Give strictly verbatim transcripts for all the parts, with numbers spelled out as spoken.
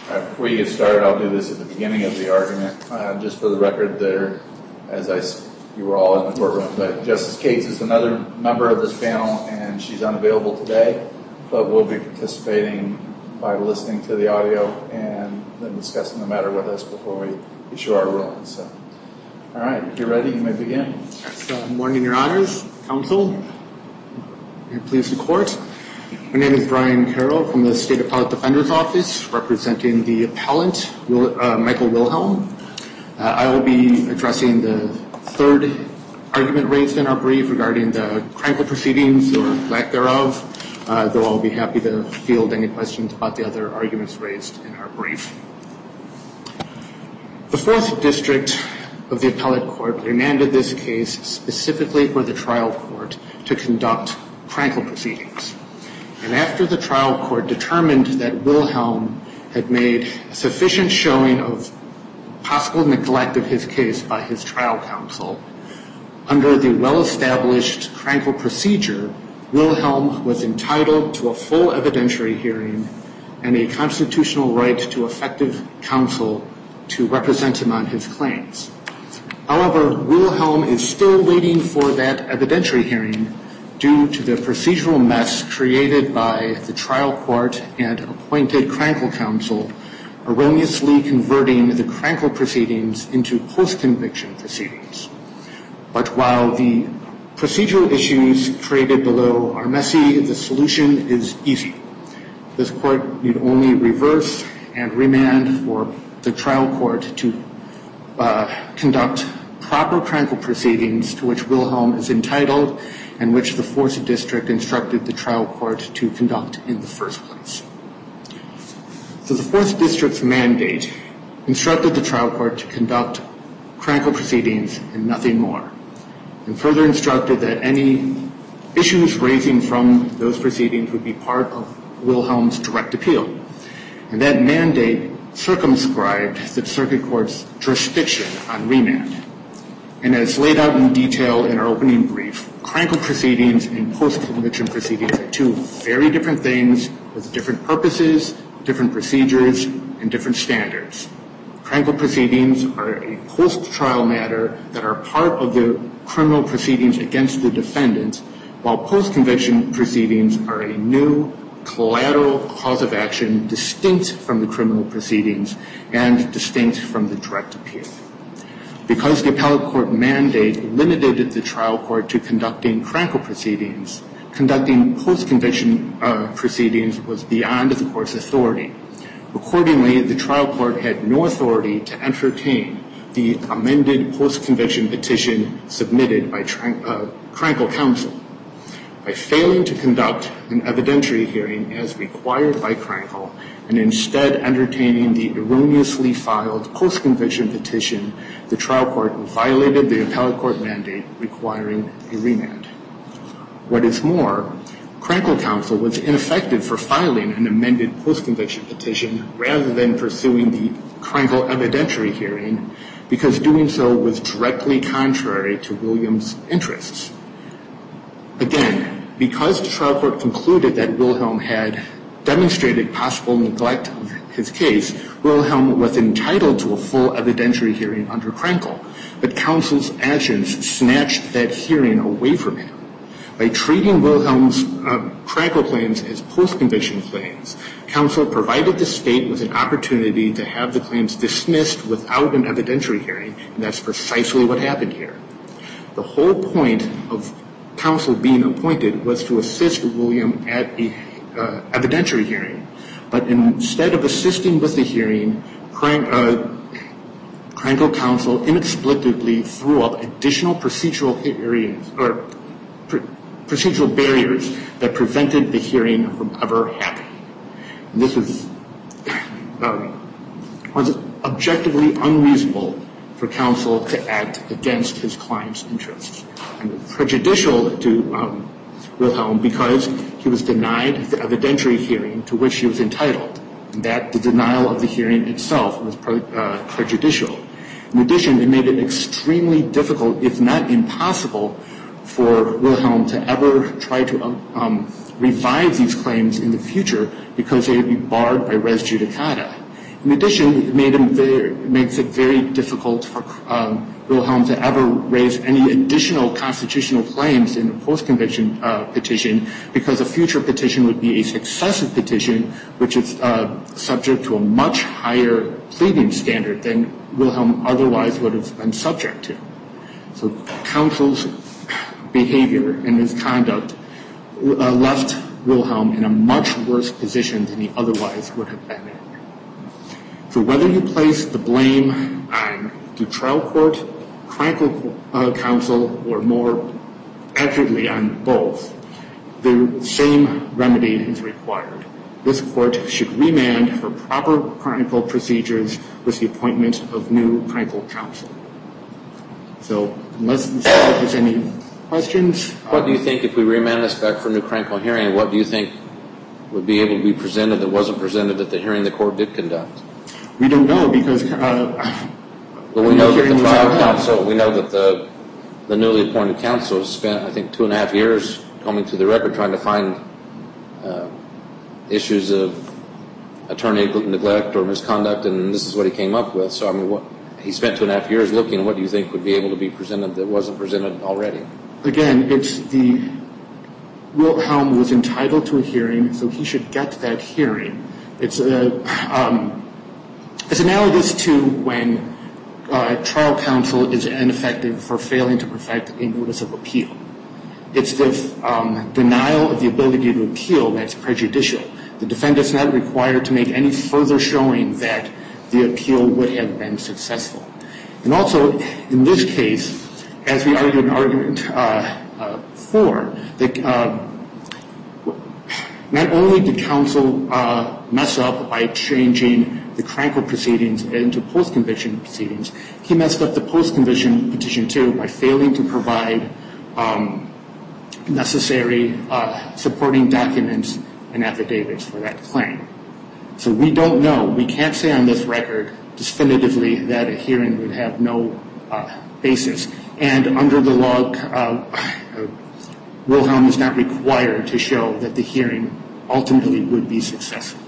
All right, before you get started, I'll do this at the beginning of the argument. Uh, just for the record there, as I, you were all in the courtroom, but Justice Cates is another member of this panel, and she's unavailable today, but will be participating by listening to the audio and then discussing the matter with us before we issue our rulings. So, all right, if you're ready, you may begin. Good morning, Your Honors, Counsel. May it please the Court. My name is Brian Carroll from the State Appellate Defender's Office, representing the appellant, uh, Michael Wilhelm. Uh, I will be addressing the third argument raised in our brief regarding the Krankel proceedings or lack thereof, uh, though I'll be happy to field any questions about the other arguments raised in our brief. The Fourth District of the Appellate Court remanded this case specifically for the trial court to conduct Krankel proceedings. And after the trial court determined that Wilhelm had made sufficient showing of possible neglect of his case by his trial counsel, under the well-established Krankel procedure, Wilhelm was entitled to a full evidentiary hearing and a constitutional right to effective counsel to represent him on his claims. However, Wilhelm is still waiting for that evidentiary hearing due to the procedural mess created by the trial court and appointed Krankel counsel erroneously converting the Krankel proceedings into post-conviction proceedings. But while the procedural issues created below are messy, the solution is easy. This court need only reverse and remand for the trial court to uh, conduct proper Krankel proceedings to which Wilhelm is entitled and which the Fourth District instructed the trial court to conduct in the first place. So the Fourth District's mandate instructed the trial court to conduct Krankel proceedings and nothing more, and further instructed that any issues raising from those proceedings would be part of Wilhelm's direct appeal. And that mandate circumscribed the circuit court's jurisdiction on remand. And as laid out in detail in our opening brief, Krankel proceedings and post-conviction proceedings are two very different things with different purposes, different procedures, and different standards. Krankel proceedings are a post-trial matter that are part of the criminal proceedings against the defendant, while post-conviction proceedings are a new collateral cause of action distinct from the criminal proceedings and distinct from the direct appeal. Because the appellate court mandate limited the trial court to conducting Krankel proceedings, conducting post-conviction uh, proceedings was beyond the court's authority. Accordingly, the trial court had no authority to entertain the amended post-conviction petition submitted by Tran- uh, Krankel counsel. By failing to conduct an evidentiary hearing as required by Krankel and instead entertaining the erroneously filed post-conviction petition, the trial court violated the appellate court mandate requiring a remand. What is more, Krankel counsel was ineffective for filing an amended post-conviction petition rather than pursuing the Krankel evidentiary hearing because doing so was directly contrary to William's interests. Again, because the trial court concluded that Wilhelm had demonstrated possible neglect of his case, Wilhelm was entitled to a full evidentiary hearing under Krankel, but counsel's actions snatched that hearing away from him. By treating Wilhelm's uh, Krankel claims as post-conviction claims, counsel provided the state with an opportunity to have the claims dismissed without an evidentiary hearing, and that's precisely what happened here. The whole point of counsel being appointed was to assist William at a uh, evidentiary hearing, but instead of assisting with the hearing, Krank, uh, Krankel counsel inexplicably threw up additional procedural hearings or pr- procedural barriers that prevented the hearing from ever happening. And this was, um, was objectively unreasonable for counsel to act against his client's interests, and prejudicial to um, Wilhelm because he was denied the evidentiary hearing to which he was entitled, and that the denial of the hearing itself was pre- uh, prejudicial. In addition, it made it extremely difficult, if not impossible, for Wilhelm to ever try to um, revive these claims in the future because they would be barred by res judicata. In addition, it, made him very, it makes it very difficult for um, Wilhelm to ever raise any additional constitutional claims in a post-conviction uh, petition, because a future petition would be a successive petition, which is uh, subject to a much higher pleading standard than Wilhelm otherwise would have been subject to. So counsel's behavior and his conduct uh, left Wilhelm in a much worse position than he otherwise would have been in. So whether you place the blame on the trial court, Krankel uh, counsel, or more accurately on both, the same remedy is required. This court should remand for proper Krankel procedures with the appointment of new Krankel counsel. So unless there's any questions. What do you think, if we remand this back for a new Krankel hearing, what do you think would be able to be presented that wasn't presented at the hearing the court did conduct? We don't know, because uh, well, we know that the trial counsel, we know that the the newly appointed counsel spent, I think, two and a half years combing through the record trying to find uh, issues of attorney neglect or misconduct, and this is what he came up with. So, I mean, what he spent two and a half years looking. What do you think would be able to be presented that wasn't presented already? Again, it's the Wilhelm was entitled to a hearing, so he should get that hearing. It's a um, it's analogous to when uh, trial counsel is ineffective for failing to perfect a notice of appeal. It's the um, denial of the ability to appeal that's prejudicial. The defendant's not required to make any further showing that the appeal would have been successful. And also, in this case, as we argued in argument uh, uh, four, that uh, not only did counsel uh, mess up by changing the Krankel proceedings into post-conviction proceedings, he messed up the post-conviction petition too by failing to provide um, necessary uh, supporting documents and affidavits for that claim. So we don't know, we can't say on this record definitively that a hearing would have no uh, basis. And under the law, uh, uh, Wilhelm is not required to show that the hearing ultimately would be successful.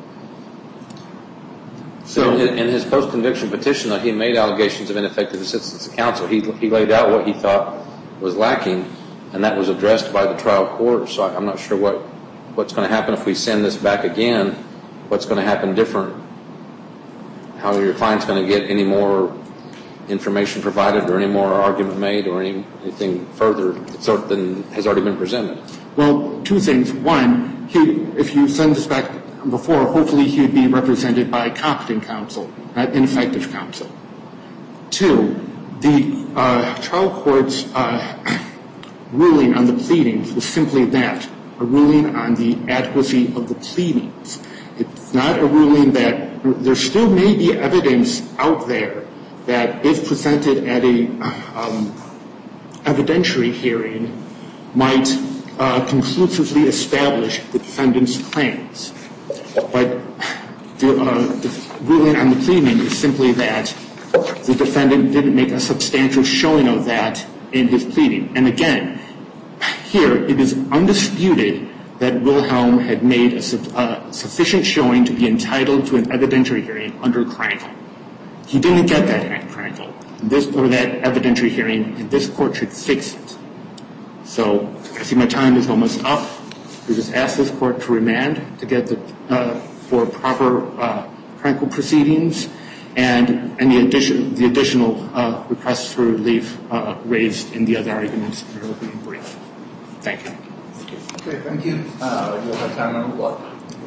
So in his post-conviction petition, though, he made allegations of ineffective assistance of counsel. He, he laid out what he thought was lacking, and that was addressed by the trial court. So I'm not sure what, what's going to happen if we send this back again. What's going to happen different? How are your clients going to get any more information provided or any more argument made or any, anything further than has already been presented? Well, two things. One, he, if you send this back before, hopefully he would be represented by competent counsel, not ineffective counsel. Two, the uh, trial court's uh, ruling on the pleadings was simply that, a ruling on the adequacy of the pleadings. It's not a ruling that there still may be evidence out there that if presented at a um, evidentiary hearing might uh, conclusively establish the defendant's claims. But the, uh, the ruling on the pleading is simply that the defendant didn't make a substantial showing of that in his pleading. And again, here it is undisputed that Wilhelm had made a su- uh, sufficient showing to be entitled to an evidentiary hearing under Krankel. He didn't get that at Krankel, this, or that evidentiary hearing, and this court should fix it. So I see my time is almost up. We just ask this court to remand to get the uh, for proper uh, Krankel proceedings and any addition, the additional uh, requests for relief uh, raised in the other arguments in our opening brief. Thank you. Okay, thank you. Uh, you'll have time on the block.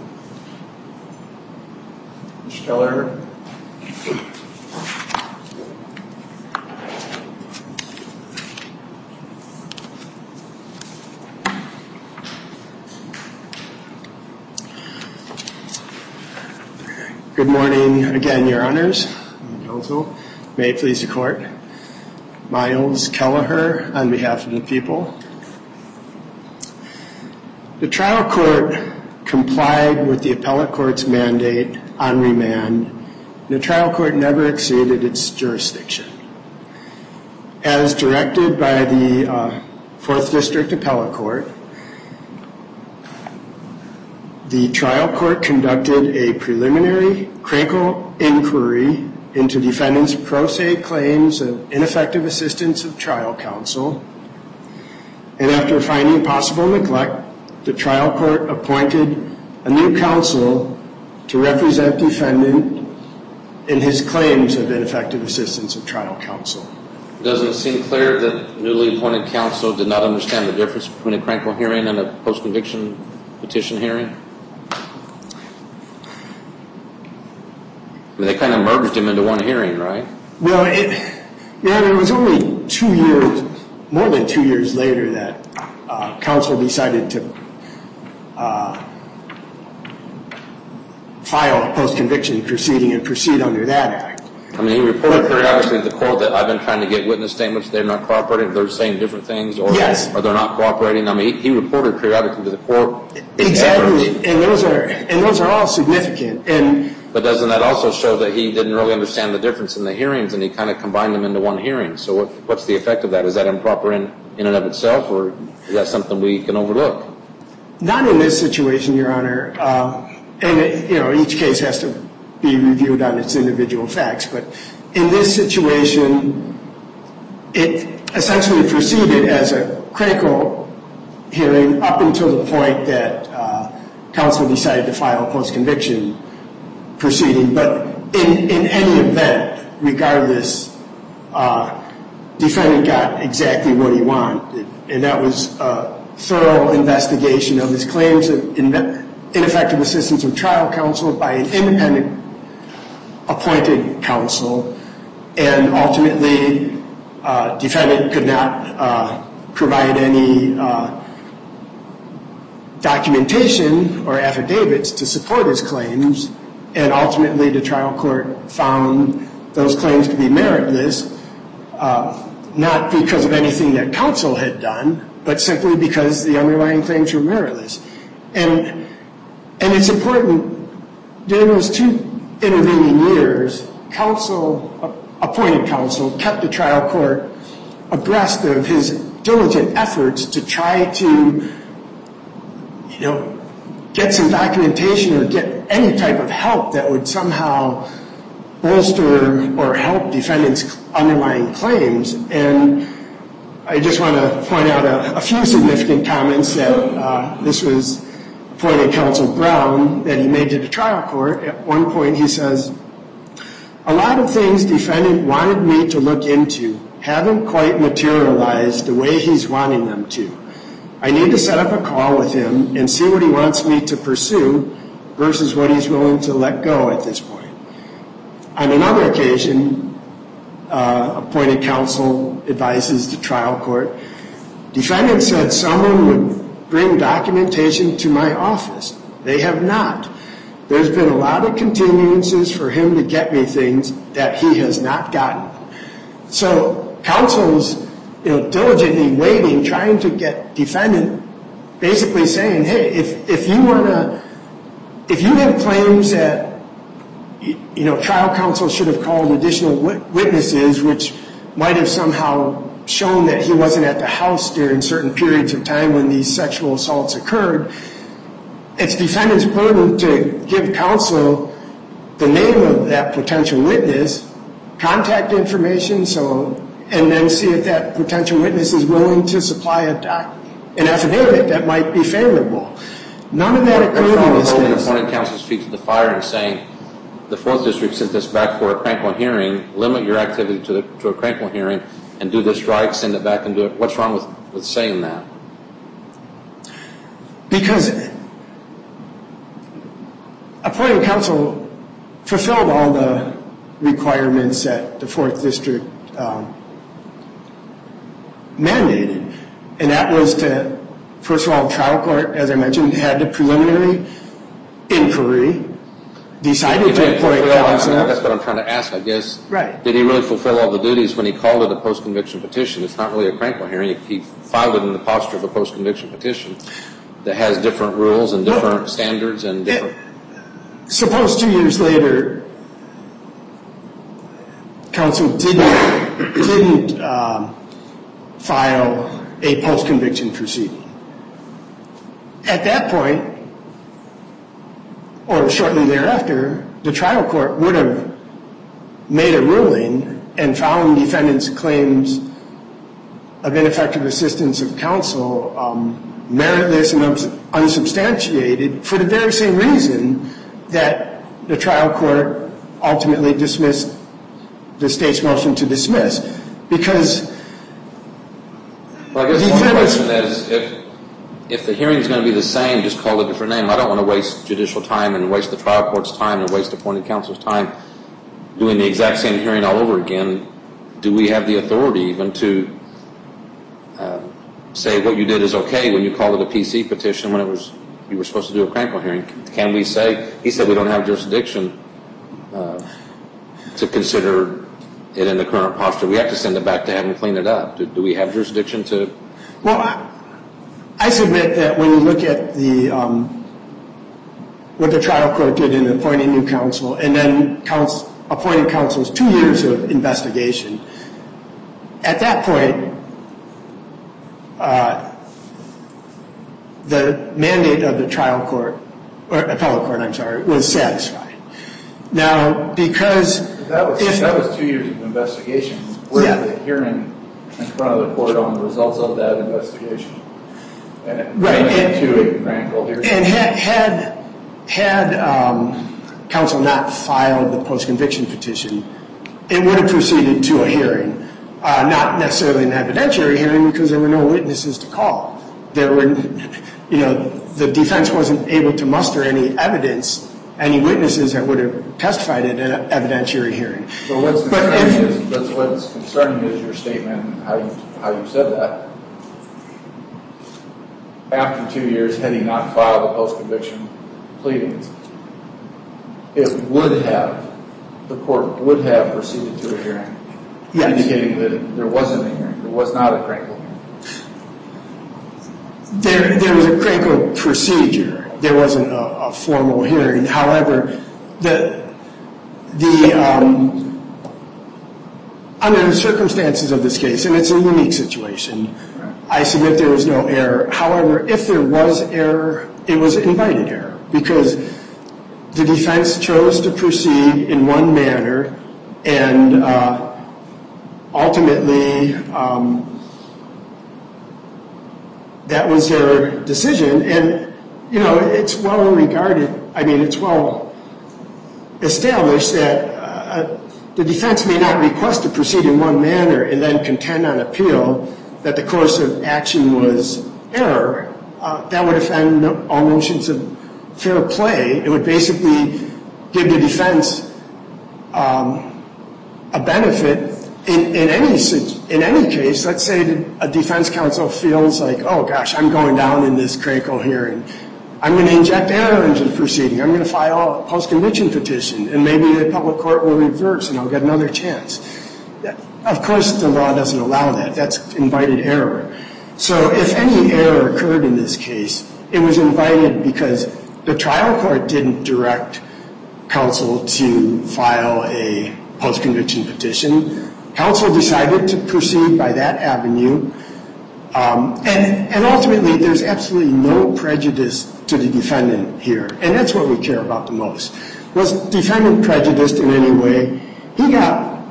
Mister Keller. Good morning again, Your Honors and Counsel. May it please the Court. Miles Kelleher on behalf of the people. The trial court complied with the appellate court's mandate on remand. The trial court never exceeded its jurisdiction. As directed by the uh, Fourth District Appellate Court, the trial court conducted a preliminary Krenkel inquiry into defendant's pro se claims of ineffective assistance of trial counsel, and after finding possible neglect, the trial court appointed a new counsel to represent defendant in his claims of ineffective assistance of trial counsel. Doesn't it seem clear that newly appointed counsel did not understand the difference between a Krenkel hearing and a post-conviction petition hearing? I mean, they kind of merged him into one hearing, right? Well, it, Your Honor, it was only two years, more than two years later that uh, counsel decided to uh, file a post-conviction proceeding and proceed under that act. I mean, he reported periodically to the court that I've been trying to get witness statements. They're not cooperating. They're saying different things, or, yes. or they're not cooperating. I mean, he, he reported periodically to the court. Exactly, and those are and those are all significant. And but doesn't that also show that he didn't really understand the difference in the hearings, and he kind of combined them into one hearing? So what, what's the effect of that? Is that improper in, in and of itself, or is that something we can overlook? Not in this situation, Your Honor. Uh, and it, you know, each case has to be reviewed on its individual facts. But in this situation, it essentially proceeded as a critical hearing up until the point that uh, counsel decided to file a post-conviction proceeding. But in, in any event, regardless, uh, defendant got exactly what he wanted, and that was a thorough investigation of his claims of ineffective assistance of trial counsel by an independent appointed counsel, and ultimately uh, defendant could not uh, provide any uh, documentation or affidavits to support his claims, and ultimately the trial court found those claims to be meritless, uh, not because of anything that counsel had done, but simply because the underlying claims were meritless. And and it's important, during those two intervening years, counsel, appointed counsel, kept the trial court abreast of his diligent efforts to try to, you know, get some documentation or get any type of help that would somehow bolster or help defendants' underlying claims. And I just want to point out a, a few significant comments that uh, this was appointed counsel Brown that he made to the trial court. At one point he says, "A lot of things defendant wanted me to look into haven't quite materialized the way he's wanting them to. I need to set up a call with him and see what he wants me to pursue versus what he's willing to let go at this point." On another occasion, uh, appointed counsel advises the trial court, "Defendant said someone would bring documentation to my office. They have not. There's been a lot of continuances for him to get me things that he has not gotten." So counsel's, you know, diligently waiting, trying to get defendant basically saying, hey, if, if you want to, if you have claims that, you know, trial counsel should have called additional witnesses, which might have somehow shown that he wasn't at the house during certain periods of time when these sexual assaults occurred, it's defendant's burden to give counsel the name of that potential witness, contact information, so, and then see if that potential witness is willing to supply a doc, an affidavit that might be favorable. None of that occurred in this case. Appointed counsel's feet to the fire and saying, the Fourth District sent this back for a Crankville hearing, limit your activity to, the, to a Crankville hearing, and do this right, send it back and do it. What's wrong with, with saying that? Because appointed counsel fulfilled all the requirements that the Fourth District um, mandated. And that was to, first of all, trial court, as I mentioned, had the preliminary inquiry, decided to appoint counsel. That's what I'm trying to ask, I guess. Right. Did he really fulfill all the duties when he called it a post-conviction petition? It's not really a Crankville hearing. He filed it in the posture of a post-conviction petition that has different rules and different well, standards and different... It, suppose two years later, counsel didn't, didn't um, file a post-conviction proceeding. At that point, or shortly thereafter, the trial court would have made a ruling and found defendant's claims of ineffective assistance of counsel um, meritless and unsubstantiated for the very same reason that the trial court ultimately dismissed the state's motion to dismiss. Because well, I guess one question is, if if the hearing is going to be the same, just call it a different name. I don't want to waste judicial time and waste the trial court's time and waste appointed counsel's time doing the exact same hearing all over again. Do we have the authority even to uh, say what you did is okay when you called it a P C petition when it was you were supposed to do a Crankle hearing? Can we say, he said we don't have jurisdiction uh, to consider it in the current posture. We have to send it back to have them clean it up. Do, do we have jurisdiction to? Well, I, I submit that when you look at the um, what the trial court did in appointing new counsel and then counsel, appointing counsel's two years of investigation, at that point, uh, the mandate of the trial court, or appellate court, I'm sorry, was satisfied. Now, because that was if, that was two years of investigation. Where's yeah. the hearing in front of the court on the results of that investigation? And right, and, to a Crankle hearing. And had had, had um, counsel not filed the post-conviction petition, it would have proceeded to a hearing, uh, not necessarily an evidentiary hearing because there were no witnesses to call. There were, you know, the defense wasn't able to muster any evidence, any witnesses that would have testified at an evidentiary hearing. So what's But concerning if, is that's what's concerning is your statement and how you how you said that. After two years, had he not filed the post-conviction pleadings, it would have, the court would have proceeded to a hearing, yes. indicating that there wasn't a hearing, there was not a Crankle hearing. There, there was a Crankle procedure. There wasn't a, a formal hearing. However, the the um, under the circumstances of this case, and it's a unique situation, I submit there was no error. However, if there was error, it was invited error because the defense chose to proceed in one manner, and uh, ultimately um, that was their decision. And you know, it's well regarded. I mean, it's well established that uh, the defense may not request to proceed in one manner and then contend on appeal that the course of action was error. Uh, that would offend all notions of fair play. It would basically give the defense um, a benefit in, in any in any case. Let's say that a defense counsel feels like, oh gosh, I'm going down in this Crankle hearing. I'm going to inject error into the proceeding. I'm going to file a post-conviction petition, and maybe the appellate court will reverse, and I'll get another chance. Of course, the law doesn't allow that. That's invited error. So if any error occurred in this case, it was invited because the trial court didn't direct counsel to file a post-conviction petition. Counsel decided to proceed by that avenue. Um, and, and ultimately, there's absolutely no prejudice to the defendant here. And that's what we care about the most. Was the defendant prejudiced in any way? He got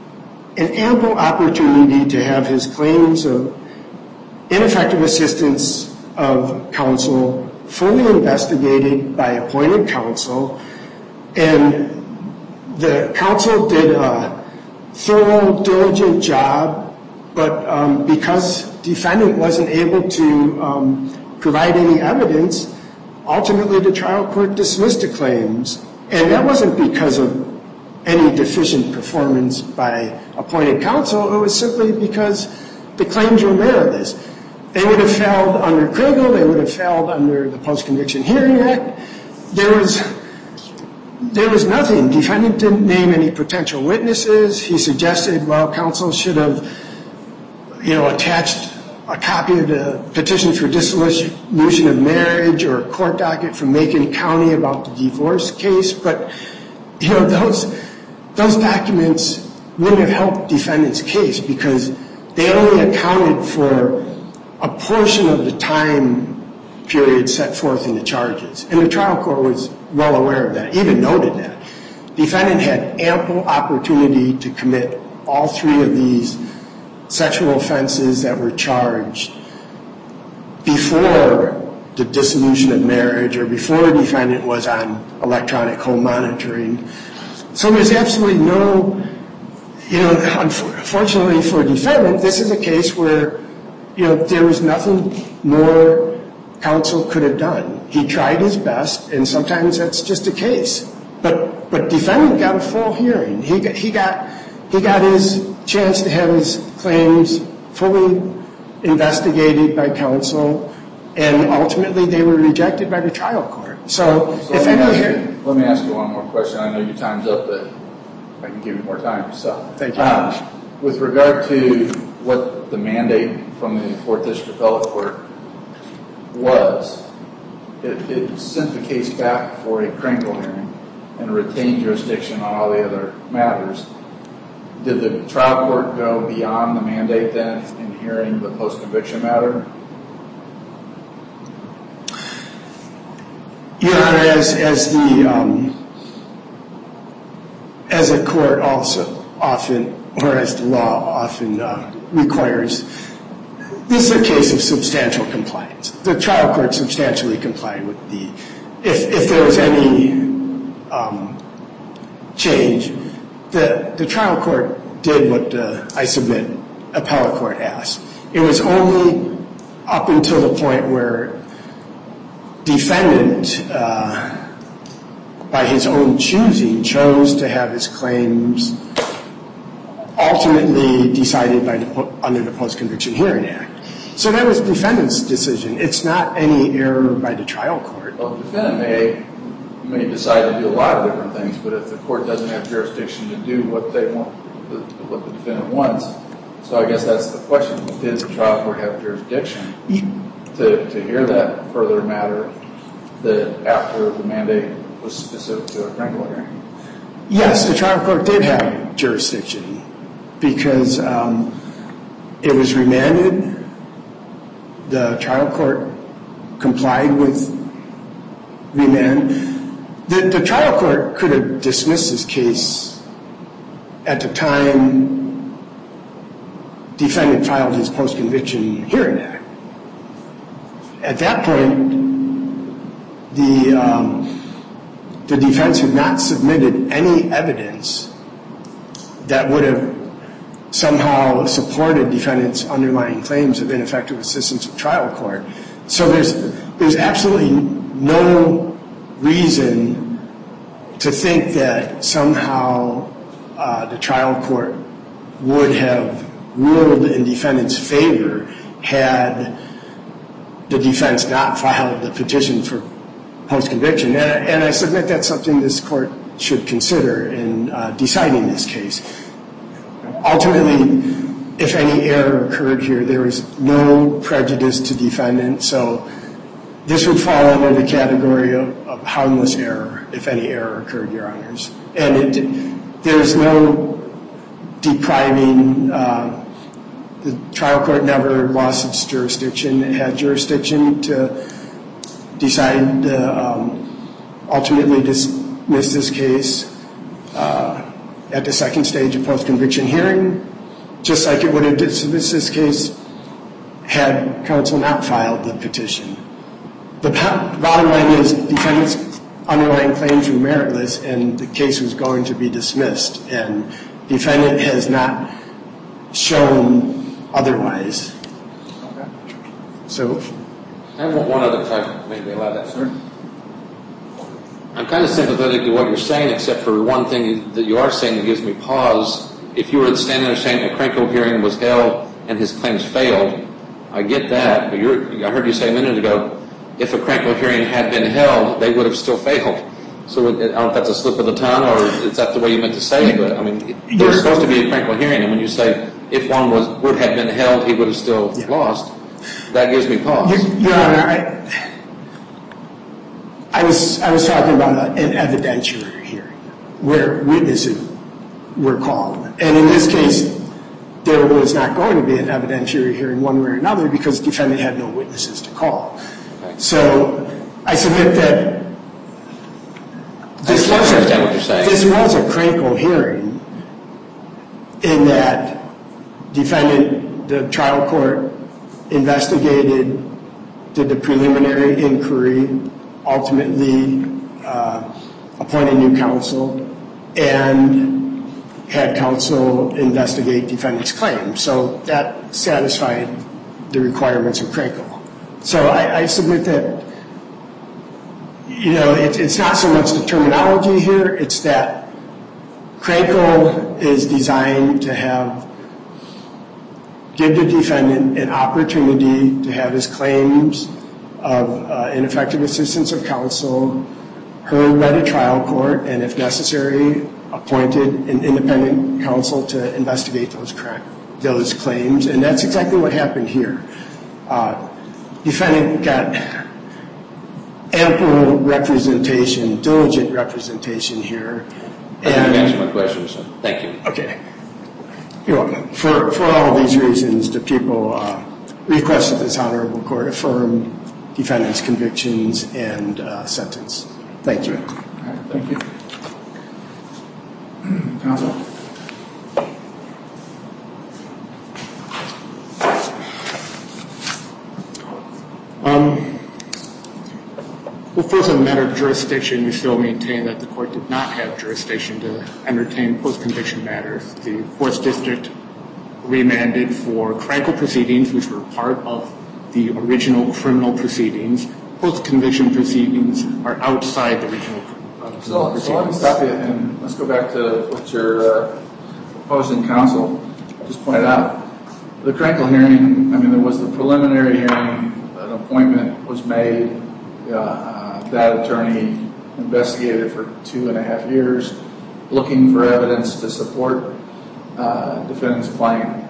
an ample opportunity to have his claims of ineffective assistance of counsel fully investigated by appointed counsel. And the counsel did a thorough, diligent job, but um, because defendant wasn't able to um, provide any evidence, ultimately the trial court dismissed the claims. And that wasn't because of any deficient performance by appointed counsel. It was simply because the claims were meritless. They would have failed under Crankle. They would have failed under the Post-Conviction Hearing Act. There was there was nothing. Defendant didn't name any potential witnesses. He suggested, well, counsel should have, you know, attached a copy of the petition for dissolution of marriage or a court docket from Macon County about the divorce case. But, you know, those those documents wouldn't have helped defendant's case because they only accounted for a portion of the time period set forth in the charges. And the trial court was well aware of that, even noted that. defendant had ample opportunity to commit all three of these sexual offenses that were charged before the dissolution of marriage or before the defendant was on electronic home monitoring. So there's absolutely no, you know, unfortunately for a defendant, this is a case where, you know, there was nothing more counsel could have done. He tried his best, and sometimes that's just a case. But but defendant got a full hearing. He got, he got he got his chance to have his claims fully investigated by counsel, and ultimately they were rejected by the trial court. So, so if let, me any you, let me ask you one more question. I know your time's up, but I can give you more time. So, thank you. Um, with regard to what the mandate from the Fourth District Appellate Court was, it, it sent the case back for a Krenkel hearing and retained jurisdiction on all the other matters. Did the trial court go beyond the mandate then in hearing the post-conviction matter? Your Honor, as, as the um, as a court also often, or as the law often uh, requires, this is a case of substantial compliance. The trial court substantially complied with the, if, if there was any um, change, the, the trial court did what the, I submit, appellate court asked. It was only up until the point where defendant, uh, by his own choosing, chose to have his claims ultimately decided by the, under the Post-Conviction Hearing Act. So that was defendant's decision. It's not any error by the trial court. Well, the defendant may may decide to do a lot of different things, but if the court doesn't have jurisdiction to do what they want, what the defendant wants, so I guess that's the question: did the trial court have jurisdiction to to hear that further matter that after the mandate was specific to a Krenkel hearing? Yes, the trial court did have jurisdiction because um, it was remanded. The trial court complied with remand. The, the trial court could have dismissed this case at the time defendant filed his Post-Conviction Hearing Act. At that point, the um, the defense had not submitted any evidence that would have somehow supported defendant's underlying claims of ineffective assistance of trial court. So there's there's absolutely no reason to think that somehow uh, the trial court would have ruled in defendant's favor had the defense not filed the petition for post-conviction. And, and I submit that's something this court should consider in uh, deciding this case. Ultimately, if any error occurred here, there is no prejudice to defendant, so this would fall under the category of, of harmless error, if any error occurred, Your Honors. And it, there's no depriving. Uh, the trial court never lost its jurisdiction. It had jurisdiction to decide to um, ultimately dismiss this case uh, at the second stage of post-conviction hearing, just like it would have dismissed this case had counsel not filed the petition. The bottom line is defendant's underlying claims were meritless and the case was going to be dismissed, and defendant has not shown otherwise. Okay. So I have one other type, maybe allow that, sir. I'm kind of sympathetic to what you're saying, except for one thing that you are saying that gives me pause. If you were standing there saying a Krenkel hearing was held and his claims failed, I get that, but you're, I heard you say a minute ago, if a Krenkel hearing had been held, they would have still failed. So it, I don't know if that's a slip of the tongue or is that the way you meant to say it, but I mean, there's supposed to be a Krenkel hearing, and when you say if one was would have been held, he would have still yeah. lost, that gives me pause. Your, Your Honor, I, I was I was talking about an evidentiary hearing where witnesses were called, and in this case, there was not going to be an evidentiary hearing one way or another because the defendant had no witnesses to call. Okay. So I submit that this I understand what you're saying. This was a Krenkel hearing in that defendant, the trial court investigated, did the preliminary inquiry, ultimately uh, appointed new counsel, and had counsel investigate defendant's claim. So that satisfied the requirements of Krenkel. So I, I submit that, you know, it, it's not so much the terminology here, it's that Krenkel is designed to have, give the defendant an opportunity to have his claims of uh, ineffective assistance of counsel heard by the trial court, and if necessary, appointed an independent counsel to investigate those, those claims. And that's exactly what happened here. Uh, defendant got ample representation, diligent representation here. I think you answered my question, so thank you. Okay. You're welcome. For, for all these reasons, the people uh, request that this honorable court affirm defendant's convictions and uh, sentence. Thank you. All right, thank you. Counsel? Um, well, first, on the matter of jurisdiction, we still maintain that the court did not have jurisdiction to entertain post-conviction matters. The fourth District remanded for Krenkel proceedings, which were part of the original criminal proceedings. Post-conviction proceedings are outside the original uh, So, proceedings. so let me stop you and let's go back to what your uh, opposing counsel just pointed out. The Krenkel hearing, I mean, there was the preliminary hearing, an appointment was made, uh, uh, that attorney investigated for two and a half years, looking for evidence to support uh, defendant's claim.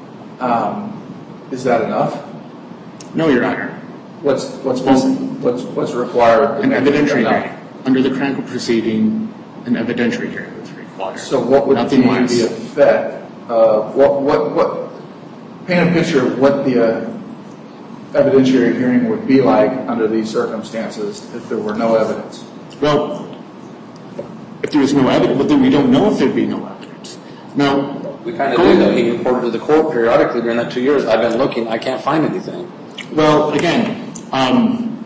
Um, is that enough? No, Your Honor. What's what's missing? What's what's required? An evidentiary hearing. Under the Krenkel proceeding, an evidentiary hearing is required. So what would Nothing be less. the effect of what what what? Paint a picture of what the uh, evidentiary hearing would be like under these circumstances if there were no evidence. Well, if there was no evidence, but then we don't know if there'd be no evidence. Now, We kind of do, though. He reported to the court periodically during that two years. I've been looking. I can't find anything. well, again, um,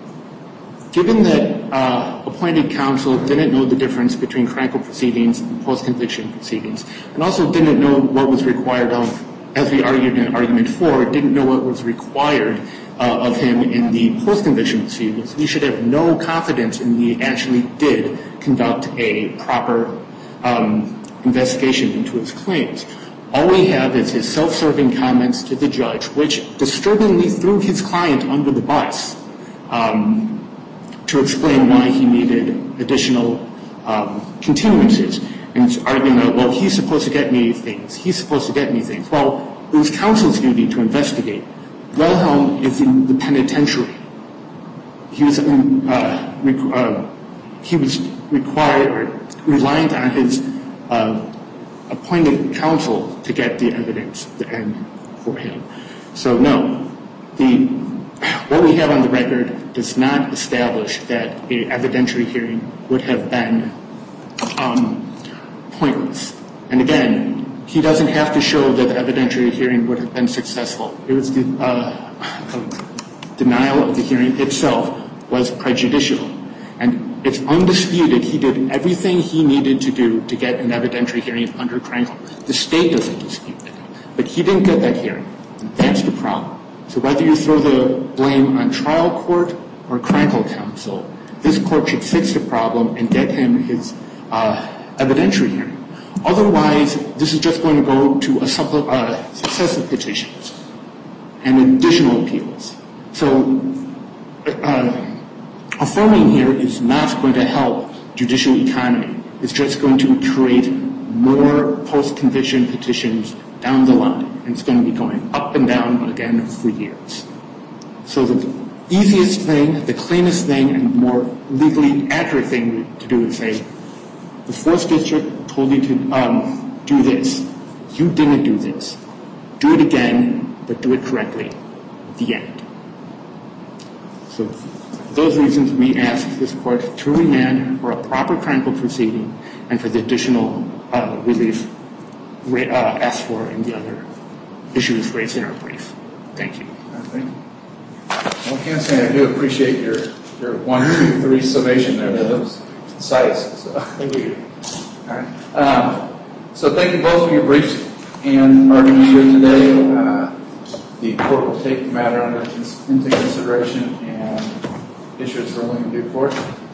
given that uh, appointed counsel didn't know the difference between Krenkel proceedings and post-conviction proceedings, and also didn't know what was required of, as we argued in argument four, didn't know what was required uh, of him in the post-conviction proceedings, we should have no confidence in he actually did conduct a proper um, investigation into his claims. All we have is his self-serving comments to the judge, which disturbingly threw his client under the bus um, to explain why he needed additional um, continuances. And he's arguing that, well, he's supposed to get me things. He's supposed to get me things. Well, it was counsel's duty to investigate. Wilhelm is in the penitentiary. He was in, uh, rec- uh, he was required or reliant on his uh, appointed counsel to get the evidence and for him. So no, the what we have on the record does not establish that an evidentiary hearing would have been um, pointless. And again, he doesn't have to show that the evidentiary hearing would have been successful. It was the uh, denial of the hearing itself was prejudicial. And it's undisputed he did everything he needed to do to get an evidentiary hearing under Krenkel. The state doesn't dispute that. But he didn't get that hearing. And that's the problem. So whether you throw the blame on trial court or Krenkel counsel, this court should fix the problem and get him his uh, evidentiary hearing. Otherwise, this is just going to go to a supple- uh, successive petitions and additional appeals. So uh, affirming here is not going to help judicial economy. It's just going to create more post-conviction petitions down the line, and it's going to be going up and down again for years. So the easiest thing, the cleanest thing, and more legally accurate thing to do is say, the fourth District told you to um, do this. You didn't do this. Do it again, but do it correctly. The end. So for those reasons, we ask this court to remand for a proper Krenkel proceeding and for the additional uh, relief ra- uh, asked for in the other issues raised in our brief. Thank you. I think. Well, I can't say I do appreciate your, your one, two, three summation there. That was concise. So. Thank you. All right. Um, so thank you both for your briefs and arguments here today. Uh, the court will take the matter under into consideration and issue its ruling in due course.